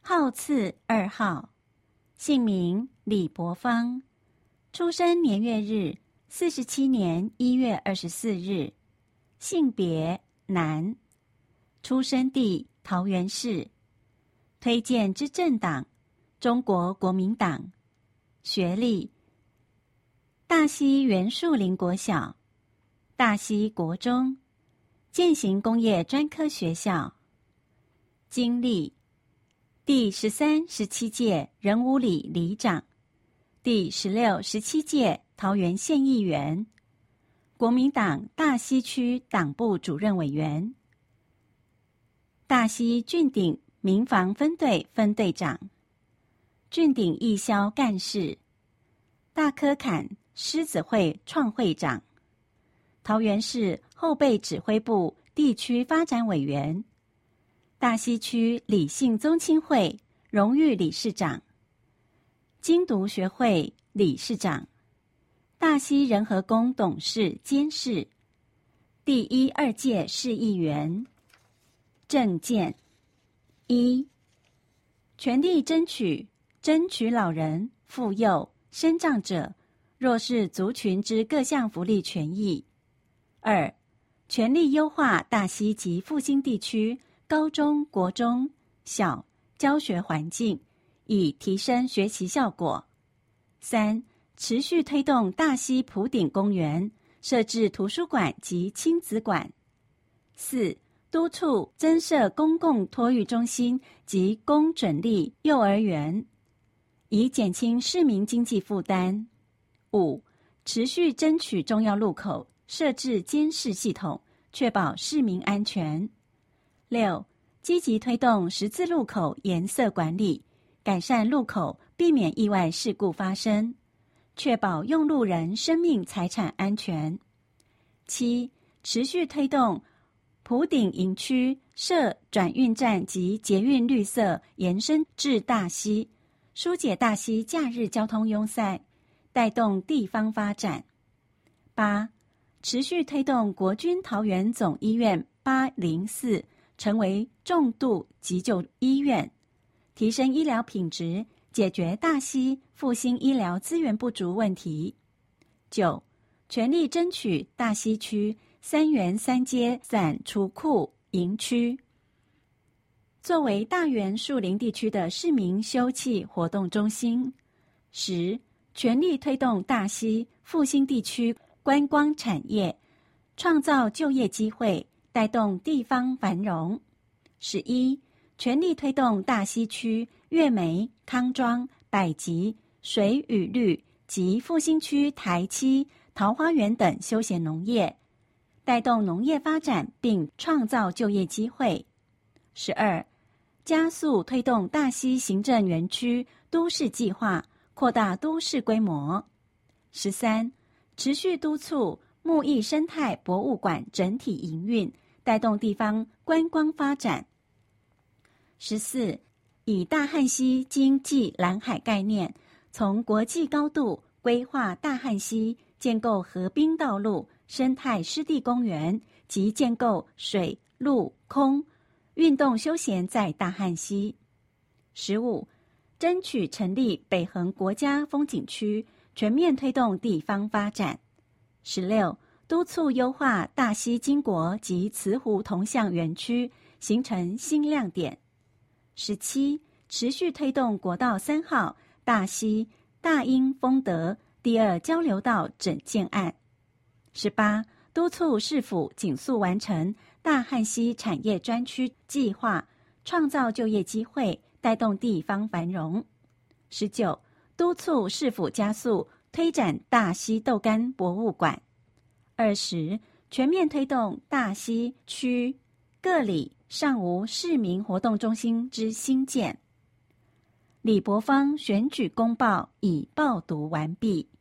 号次2号，姓名李伯芳，出生年月日47年1月24日，性别男，出生地桃园市，推荐之政党中国国民党，学历大溪原树林国小、大溪国中、践行工业专科学校，经历第13、17届仁武里里长，第16、17届桃园县议员，国民党大溪区党部主任委员，大溪郡顶民防分队分队长，郡顶义消干事，大科坎狮子会创会长，桃园市后备指挥部地区发展委员，大溪区理性宗亲会荣誉理事长，精读学会理事长，大溪仁和宫董事监事，第1、2届市议员。政见1，全力争取老人、妇幼、身障者、弱势族群之各项福利权益。2，全力优化大溪及复兴地区高中、国中小教学环境，以提升学习效果。3，持续推动大溪埔顶公园设置图书馆及亲子馆。4，督促增设公共托育中心及公准立幼儿园，以减轻市民经济负担。5，持续争取重要路口设置监视系统，确保市民安全。6，积极推动十字路口颜色管理，改善路口，避免意外事故发生，确保用路人生命财产安全。7，持续推动埔顶营区设转运站及捷运绿色延伸至大溪，疏解大溪假日交通拥塞，带动地方发展。8，持续推动国军桃园总医院804成为重度急救医院，提升医疗品质，解决大溪复兴医疗资源不足问题。9，全力争取大溪区3元3街散储库营区，作为大园树林地区的市民休憩活动中心。10，全力推动大溪复兴地区观光产业，创造就业机会，带动地方繁荣。11，全力推动大溪区月梅、康庄、百吉、水与绿及复兴区台七、桃花源等休闲农业，带动农业发展并创造就业机会。12，加速推动大溪行政园区都市计划，扩大都市规模。13，持续督促木艺生态博物馆整体营运，带动地方观光发展。14，以大汉溪经济蓝海概念，从国际高度规划大汉溪，建构河滨道路、生态湿地公园及建构水、陆、空运动休闲在大汉溪。15，争取成立北横国家风景区，全面推动地方发展。16，督促优化大溪经国及慈湖同向园区，形成新亮点。17，持续推动国道3号大溪大英丰德第2交流道整建案。18，督促市府紧速完成大汉溪产业专区计划，创造就业机会，带动地方繁荣。19，督促市府加速推展大溪豆干博物馆。20，全面推动大溪区各里尚无市民活动中心之兴建。李伯芳选举公报已报读完毕。